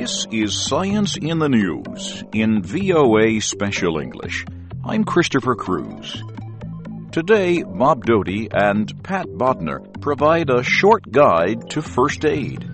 This is Science in the News in VOA Special English. I'm Christopher Cruz. Today, Bob Doty and Pat Bodner provide a short guide to first aid.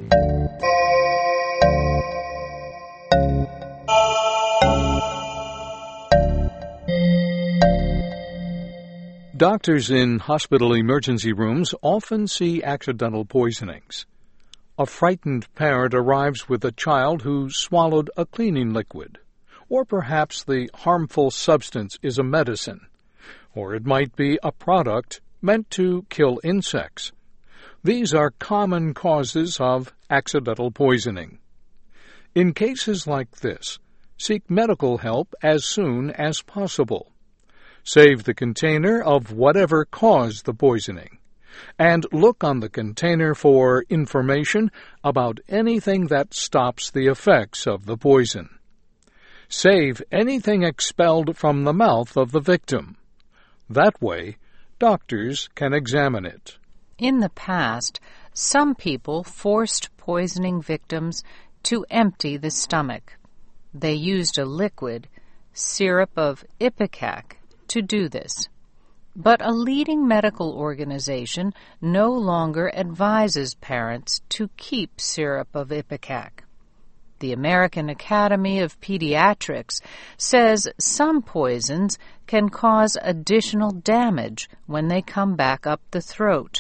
Doctors in hospital emergency rooms often see accidental poisonings. A frightened parent arrives with a child who swallowed a cleaning liquid, or perhaps the harmful substance is a medicine, or it might be a product meant to kill insects. These are common causes of accidental poisoning. In cases like this, seek medical help as soon as possible. Save the container of whatever caused the poisoning, and look on the container for information about anything that stops the effects of the poison. Save anything expelled from the mouth of the victim. That way, doctors can examine it. In the past, some people forced poisoning victims to empty the stomach. They used a liquid, syrup of ipecac, to do this. But a leading medical organization no longer advises parents to keep syrup of ipecac. The American Academy of Pediatrics says some poisons can cause additional damage when they come back up the throat.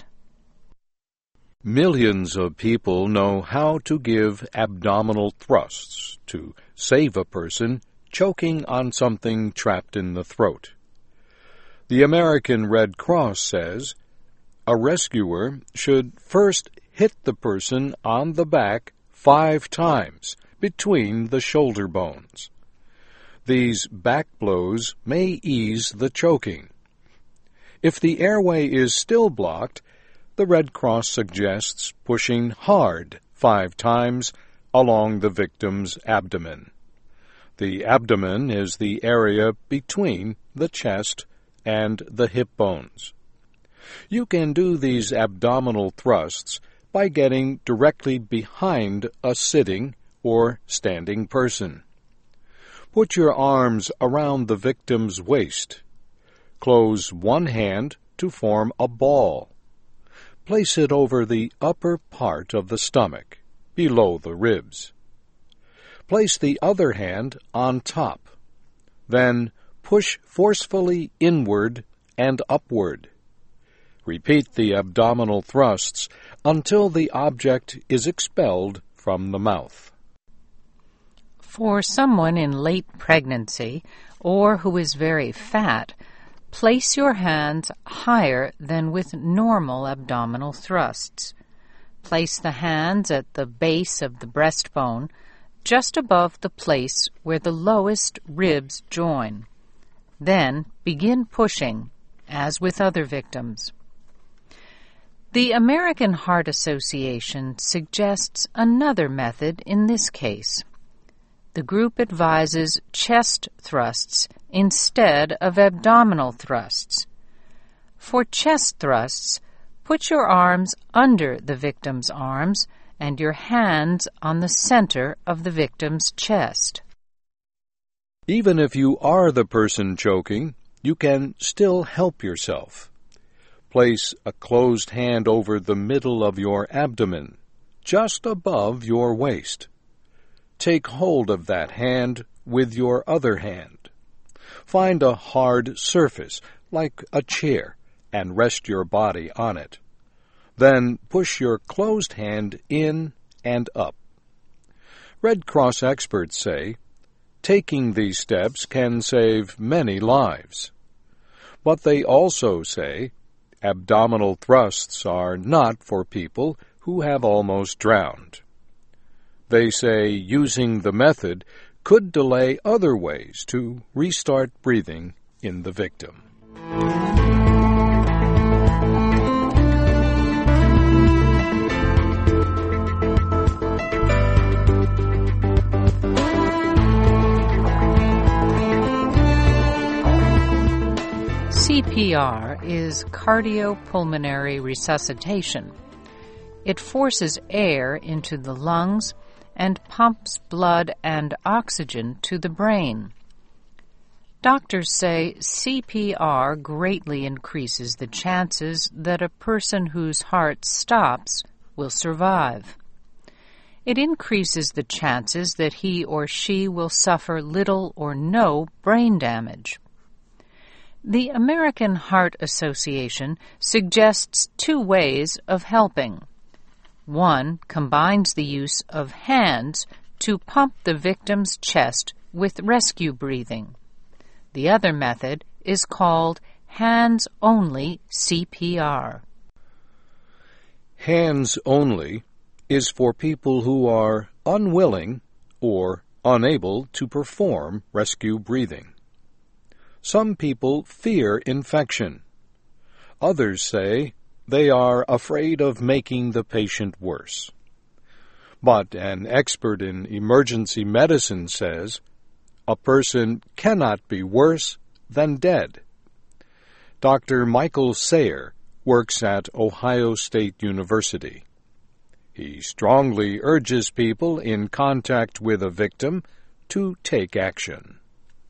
Millions of people know how to give abdominal thrusts to save a person choking on something trapped in the throat. The American Red Cross says a rescuer should first hit the person on the back 5 times between the shoulder bones. These back blows may ease the choking. If the airway is still blocked, the Red Cross suggests pushing hard 5 times along the victim's abdomen. The abdomen is the area between the chest and the hip bones. You can do these abdominal thrusts by getting directly behind a sitting or standing person. Put your arms around the victim's waist. Close one hand to form a ball. Place it over the upper part of the stomach, below the ribs. Place the other hand on top. Then push forcefully inward and upward. Repeat the abdominal thrusts until the object is expelled from the mouth. For someone in late pregnancy or who is very fat, place your hands higher than with normal abdominal thrusts. Place the hands at the base of the breastbone, just above the place where the lowest ribs join. Then begin pushing, as with other victims. The American Heart Association suggests another method in this case. The group advises chest thrusts instead of abdominal thrusts. For chest thrusts, put your arms under the victim's arms and your hands on the center of the victim's chest. Even if you are the person choking, you can still help yourself. Place a closed hand over the middle of your abdomen, just above your waist. Take hold of that hand with your other hand. Find a hard surface, like a chair, and rest your body on it. Then push your closed hand in and up. Red Cross experts say, taking these steps can save many lives. But they also say abdominal thrusts are not for people who have almost drowned. They say using the method could delay other ways to restart breathing in the victim. CPR is cardiopulmonary resuscitation. It forces air into the lungs and pumps blood and oxygen to the brain. Doctors say CPR greatly increases the chances that a person whose heart stops will survive. It increases the chances that he or she will suffer little or no brain damage. The American Heart Association suggests 2 ways of helping. One combines the use of hands to pump the victim's chest with rescue breathing. The other method is called hands-only CPR. Hands-only is for people who are unwilling or unable to perform rescue breathing. Some people fear infection. Others say they are afraid of making the patient worse. But an expert in emergency medicine says a person cannot be worse than dead. Dr. Michael Sayer works at Ohio State University. He strongly urges people in contact with a victim to take action.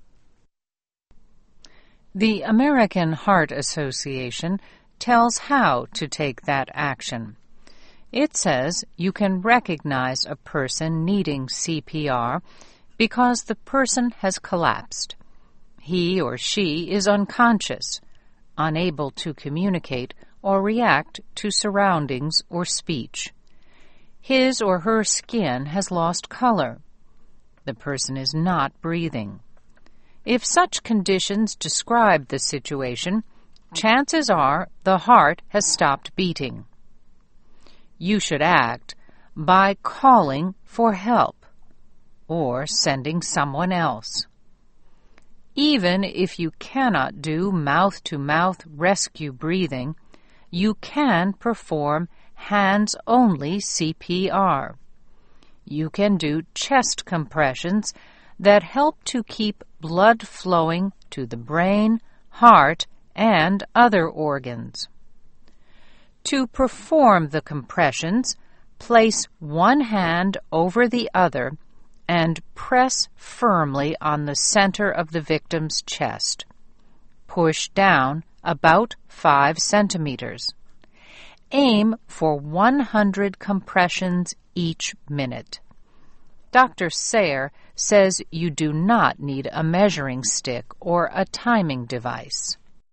The American Heart Association tells how to take that action. It says you can recognize a person needing CPR because the person has collapsed. He or she is unconscious, unable to communicate or react to surroundings or speech. His or her skin has lost color. The person is not breathing. If such conditions describe the situation, chances are the heart has stopped beating. You should act by calling for help or sending someone else. Even if you cannot do mouth-to-mouth rescue breathing, you can perform hands-only CPR. You can do chest compressions that help to keep blood flowing to the brain, heart, and other organs. To perform the compressions, place one hand over the other and press firmly on the center of the victim's chest. Push down about 5 centimeters. Aim for 100 compressions each minute. Dr. Sayer says you do not need a measuring stick or a timing device.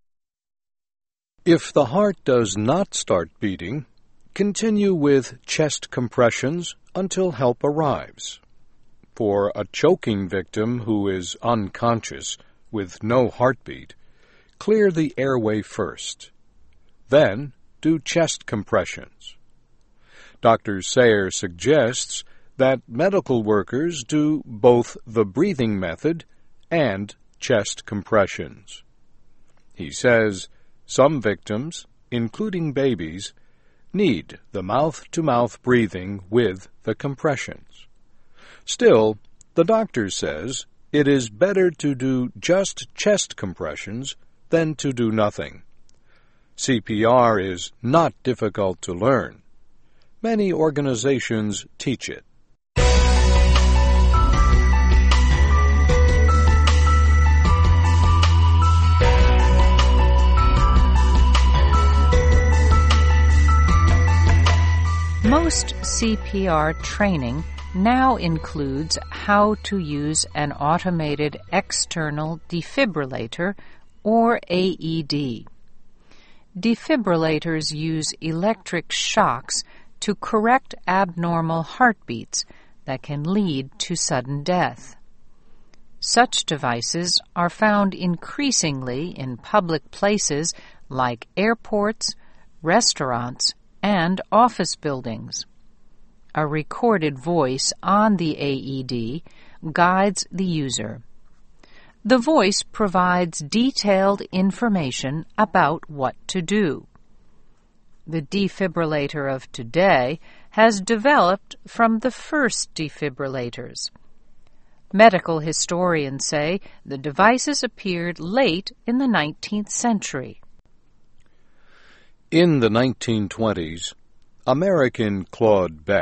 If the heart does not start beating, continue with chest compressions until help arrives. For a choking victim who is unconscious with no heartbeat, clear the airway first. Then do chest compressions. Dr. Sayer suggests that medical workers do both the breathing method and chest compressions. He says some victims, including babies, need the mouth-to-mouth breathing with the compressions. Still, the doctor says it is better to do just chest compressions than to do nothing. CPR is not difficult to learn. Many organizations teach it. Most CPR training now includes how to use an automated external defibrillator, or AED. Defibrillators use electric shocks to correct abnormal heartbeats that can lead to sudden death. Such devices are found increasingly in public places like airports, restaurants, and office buildings. A recorded voice on the AED guides the user. The voice provides detailed information about what to do. The defibrillator of today has developed from the first defibrillators. Medical historians say the devices appeared late in the 19th century. In the 1920s, American Claude Beck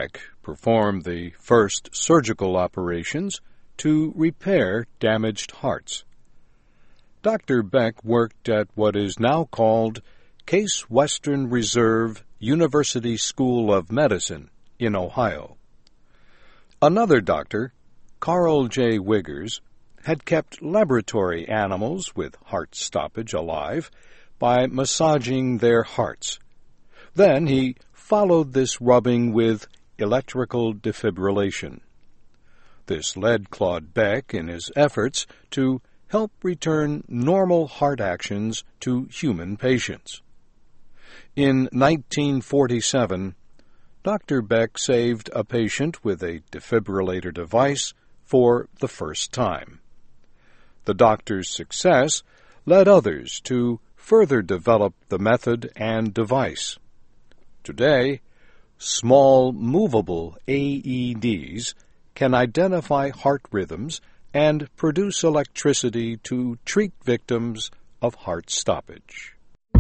perform the first surgical operations to repair damaged hearts. Dr. Beck worked at what is now called Case Western Reserve University School of Medicine in Ohio. Another doctor, Carl J. Wiggers, had kept laboratory animals with heart stoppage alive by massaging their hearts. Then he followed this rubbing with electrical defibrillation. This led Claude Beck in his efforts to help return normal heart actions to human patients. In 1947, Dr. Beck saved a patient with a defibrillator device for the first time. The doctor's success led others to further develop the method and device. Today, small movable AEDs can identify heart rhythms and produce electricity to treat victims of heart stoppage.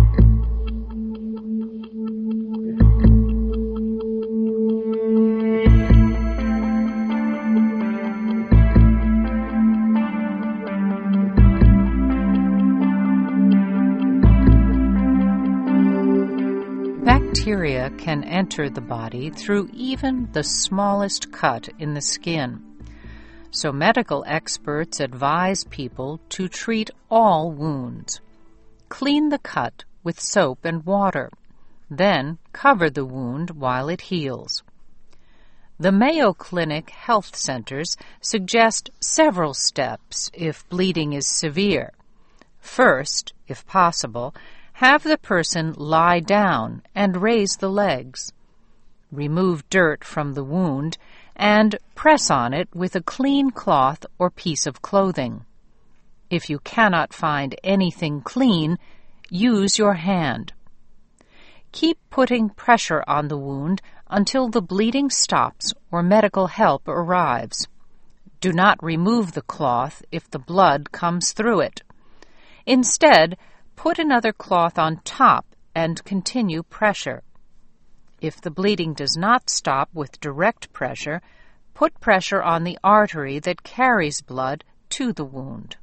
Bacteria can enter the body through even the smallest cut in the skin. So medical experts advise people to treat all wounds. Clean the cut with soap and water. Then cover the wound while it heals. The Mayo Clinic health centers suggest several steps if bleeding is severe. First, if possible, have the person lie down and raise the legs. Remove dirt from the wound and press on it with a clean cloth or piece of clothing. If you cannot find anything clean, use your hand. Keep putting pressure on the wound until the bleeding stops or medical help arrives. Do not remove the cloth if the blood comes through it. Instead, put another cloth on top and continue pressure. If the bleeding does not stop with direct pressure, put pressure on the artery that carries blood to the wound.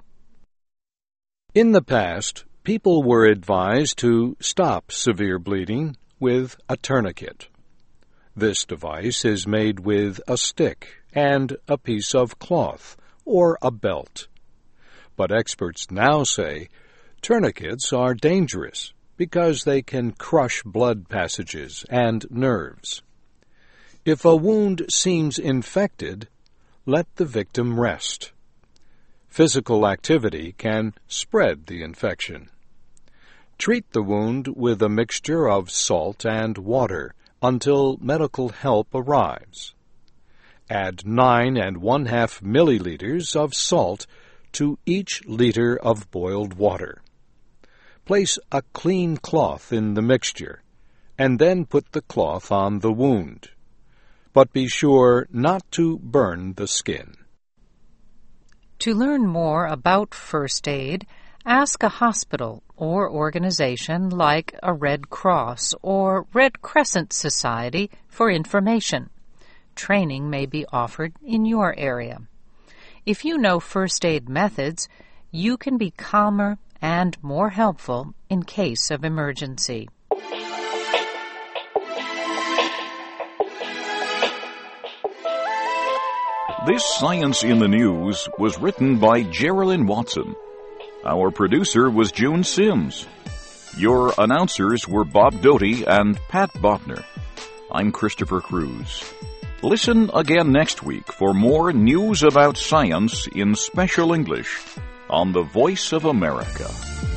In the past, people were advised to stop severe bleeding with a tourniquet. This device is made with a stick and a piece of cloth or a belt. But experts now say tourniquets are dangerous because they can crush blood passages and nerves. If a wound seems infected, let the victim rest. Physical activity can spread the infection. Treat the wound with a mixture of salt and water until medical help arrives. Add 9 1/2 milliliters of salt to each liter of boiled water. Place a clean cloth in the mixture, and then put the cloth on the wound. But be sure not to burn the skin. To learn more about first aid, ask a hospital or organization like a Red Cross or Red Crescent Society for information. Training may be offered in your area. If you know first aid methods, you can be calmer and more helpful in case of emergency. This Science in the News was written by Geraldine Watson. Our producer was June Sims. Your announcers were Bob Doty and Pat Bodner. I'm Christopher Cruz. Listen again next week for more news about science in special English on the Voice of America.